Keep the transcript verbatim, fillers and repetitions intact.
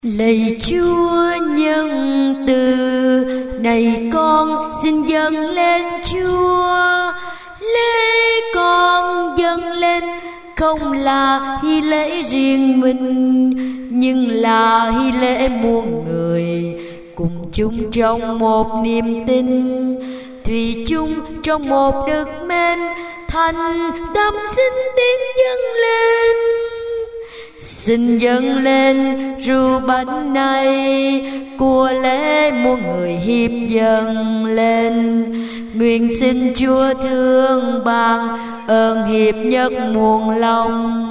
Lạy Chúa nhân từ, này con xin dâng lên Chúa. Lễ con dâng lên không là hy lễ riêng mình, nhưng là hy lễ muôn người cùng chung trong một niềm tin, thủy chung trong một đức mến, thành tâm xin tiếng dâng lên. Xin dâng lên rượu bánh này của lễ muôn người hiệp dâng lên. Nguyện xin Chúa thương ban ơn hiệp nhất muôn lòng,